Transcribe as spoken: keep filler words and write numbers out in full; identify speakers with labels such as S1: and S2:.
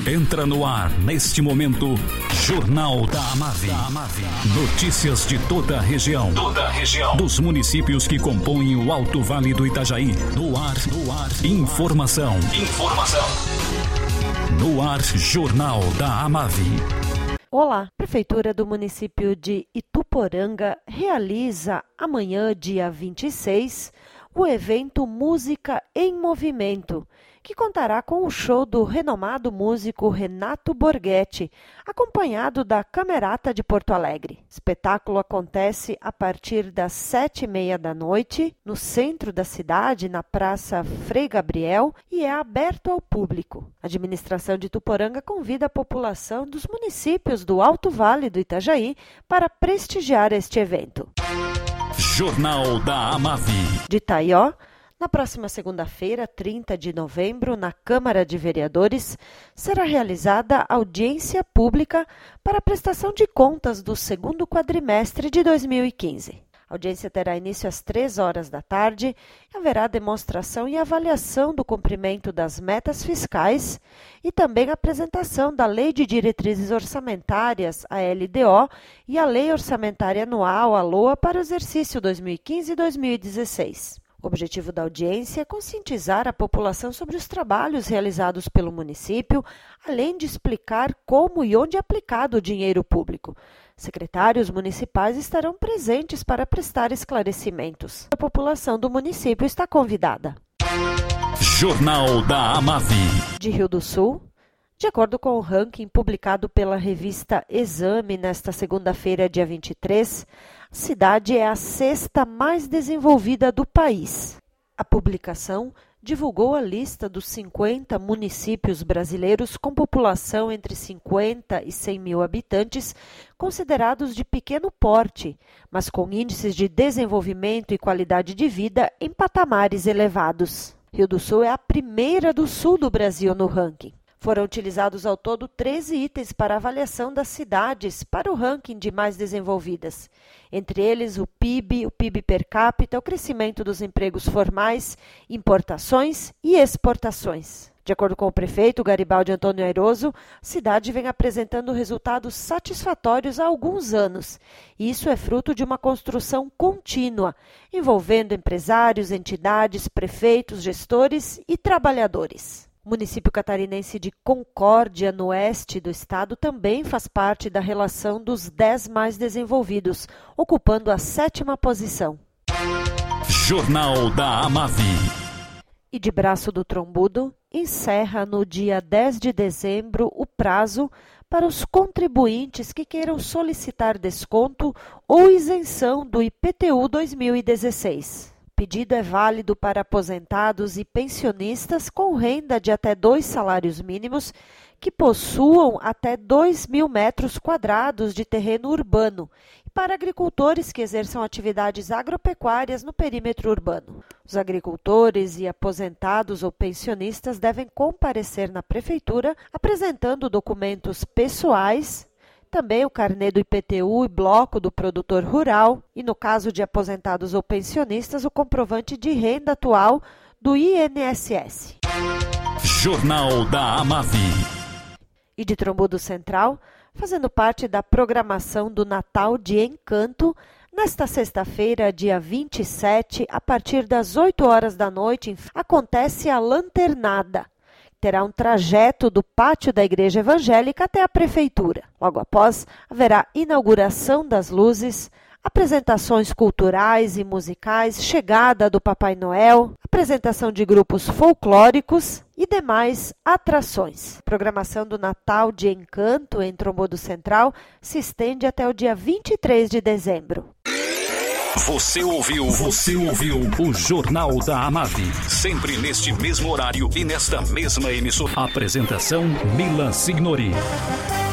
S1: Entra no ar, neste momento, Jornal da Amave. Notícias de toda a região. Toda a região. Dos municípios que compõem o Alto Vale do Itajaí. No ar, no ar. Informação. Informação. No ar, Jornal da Amave.
S2: Olá, Prefeitura do município de Ituporanga realiza amanhã, dia vinte e seis, o evento Música em Movimento, que contará com o show do renomado músico Renato Borghetti, acompanhado da Camerata de Porto Alegre. O espetáculo acontece a partir das sete e meia da noite, no centro da cidade, na Praça Frei Gabriel, e é aberto ao público. A administração de Ituporanga convida a população dos municípios do Alto Vale do Itajaí para prestigiar este evento.
S1: Jornal da Amave.
S2: De Itaió, na próxima segunda-feira, trinta de novembro, na Câmara de Vereadores, será realizada audiência pública para a prestação de contas do segundo quadrimestre de dois mil e quinze. A audiência terá início às três horas da tarde e haverá demonstração e avaliação do cumprimento das metas fiscais e também a apresentação da Lei de Diretrizes Orçamentárias, a L D O, e a Lei Orçamentária Anual, a LOA, para o exercício dois mil e quinze e dois mil e dezesseis. O objetivo da audiência é conscientizar a população sobre os trabalhos realizados pelo município, além de explicar como e onde é aplicado o dinheiro público. Secretários municipais estarão presentes para prestar esclarecimentos. A população do município está convidada.
S1: Jornal da Amave.
S2: De Rio do Sul, de acordo com o ranking publicado pela revista Exame nesta segunda-feira, dia vinte e três, a cidade é a sexta mais desenvolvida do país. A publicação divulgou a lista dos cinquenta municípios brasileiros com população entre cinquenta e cem mil habitantes, considerados de pequeno porte, mas com índices de desenvolvimento e qualidade de vida em patamares elevados. Rio do Sul é a primeira do sul do Brasil no ranking. Foram utilizados ao todo treze itens para avaliação das cidades para o ranking de mais desenvolvidas. Entre eles, o P I B, o P I B per capita, o crescimento dos empregos formais, importações e exportações. De acordo com o prefeito Garibaldi Antônio Airoso, a cidade vem apresentando resultados satisfatórios há alguns anos. E isso é fruto de uma construção contínua, envolvendo empresários, entidades, prefeitos, gestores e trabalhadores. O município catarinense de Concórdia, no oeste do estado, também faz parte da relação dos dez mais desenvolvidos, ocupando a sétima posição.
S1: Jornal da Amave.
S2: E de Braço do Trombudo, encerra no dia dez de dezembro o prazo para os contribuintes que queiram solicitar desconto ou isenção do I P T U dois mil e dezesseis. O pedido é válido para aposentados e pensionistas com renda de até dois salários mínimos que possuam até dois mil metros quadrados de terreno urbano e para agricultores que exerçam atividades agropecuárias no perímetro urbano. Os agricultores e aposentados ou pensionistas devem comparecer na prefeitura apresentando documentos pessoais, também o carnê do I P T U e bloco do produtor rural e, no caso de aposentados ou pensionistas, o comprovante de renda atual do I N S S.
S1: Jornal da Amave.
S2: E de Trombudo Central, fazendo parte da programação do Natal de Encanto, nesta sexta-feira, dia vinte e sete, a partir das oito horas da noite, acontece a Lanternada. Terá um trajeto do pátio da Igreja Evangélica até a Prefeitura. Logo após, haverá inauguração das luzes, apresentações culturais e musicais, chegada do Papai Noel, apresentação de grupos folclóricos e demais atrações. A programação do Natal de Encanto em Trombudo Central se estende até o dia vinte e três de dezembro.
S1: Você ouviu, você ouviu o Jornal da Amave. Sempre neste mesmo horário e nesta mesma emissora. Apresentação Mila Signori.